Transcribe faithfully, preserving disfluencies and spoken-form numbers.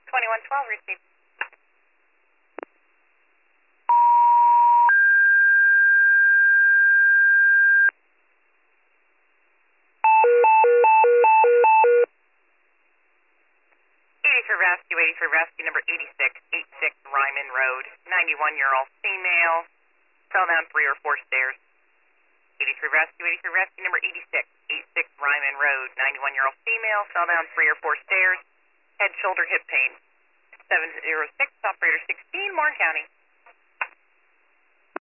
twenty-one twelve, received. eighty-three rescue, eighty-three rescue, number eighty-six eighty-six Ryman Road, ninety-one-year-old female, fell down three or four stairs. eighty-three rescue, eighty-three rescue, number eighty-six eighty-six Ryman Road, ninety-one-year-old female, fell down three or four stairs, head, shoulder, hip pain. seven zero six, operator sixteen, Warren County.